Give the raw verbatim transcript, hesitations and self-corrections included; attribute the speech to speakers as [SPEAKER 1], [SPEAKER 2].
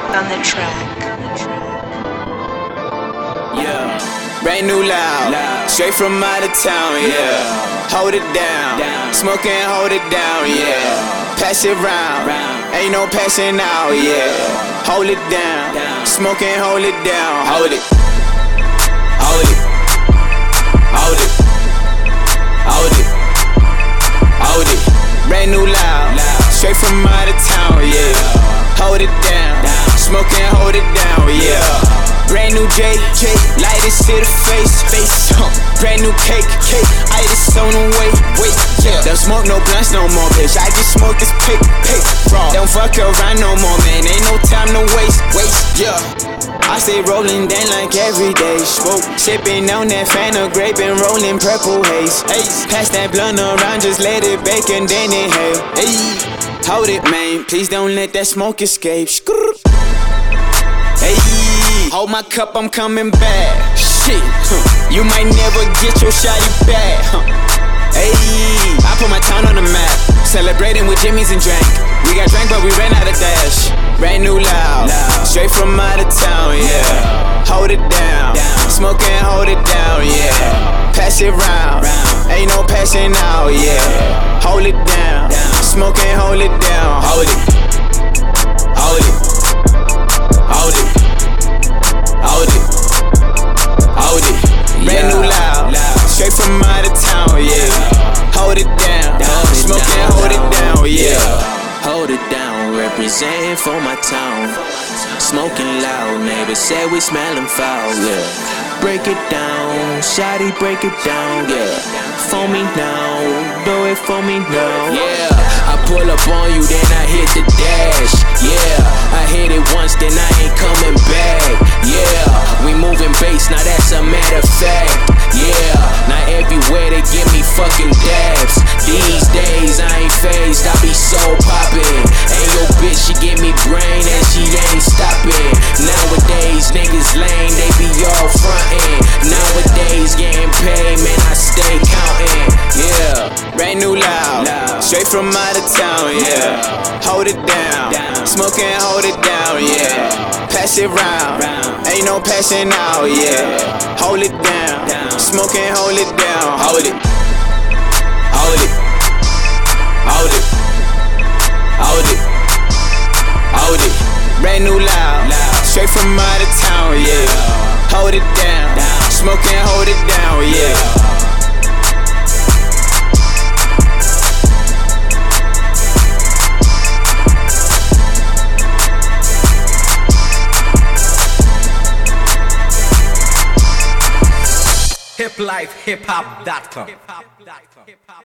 [SPEAKER 1] on the track.
[SPEAKER 2] Yeah, brand new loud, loud. Straight from out of town, yeah. Hold it down, down. Smoke and hold it down, yeah. Pass it round, round. Ain't no passing out, yeah. Hold it down, down. Smoke and hold it down, hold it. Hold it. Hold it. Hold it. Hold it. Brand new loud, loud. Straight from out of town, yeah. Hold it down, down. Smoke and hold it down, yeah. Brand new J, J, light it to the face, face, huh. Brand new cake, cake, I just on the way, wait, yeah. Don't smoke no blunts no more, bitch, I just smoke this pick, pick, raw. Don't fuck around no more, man, ain't no time to waste, waste, yeah. I stay rolling down like every day, smoke, sipping on that Fanta grape and rolling purple haze, haze. Pass that blunt around, just let it bake and then inhale, hey. Hold it, man, please don't let that smoke escape, hey. Hold my cup, I'm coming back. Shit, huh. You might never get your shotty back. Huh. Hey, I put my town on the map. Celebrating with Jimmy's and drank. We got drank, but we ran out of dash. Brand new loud, loud. Straight from out of town, yeah. yeah. Hold it down, down. Smoke and hold it down, yeah. Pass it round, round. Ain't no passing out, yeah. Hold it down, down. Smoke and hold it down, hold it. Hold it. Hold it. Hold it, hold it, brand new loud, loud. Straight from out of town, yeah. Hold it down, down. Smoke and hold it down, yeah.
[SPEAKER 3] Hold it down, representing for my town. Smoking loud, neighbors say we smelling foul, yeah. Break it down, shawty, break it down, yeah. For me now, do it for me now, yeah. I pull up on you, then I hit the dash, yeah. I hit it once, then I ain't coming back, yeah. We moving bass, now that's a matter of fact, yeah. Now everywhere they give me fucking dabs. These days I ain't phased, I be so poppin'. And yo bitch, she give me brain and she ain't stopping. Nowadays niggas lame, they be all frontin'. Nowadays getting paid, man, I stay counting, yeah.
[SPEAKER 2] Brand new loud, loud. Straight from out of town, yeah. Hold it down, down. Smoke and hold it down, yeah. Pass it round, round. Ain't no passing out, yeah. Hold it down, down. Smoke and hold it down, hold it. Hold it. Hold it. Hold it. Hold it. Brand new loud, loud. Straight from out of town, yeah. Hold it down, down. Smoke and hold it down, yeah.
[SPEAKER 4] hip life hip hop dot com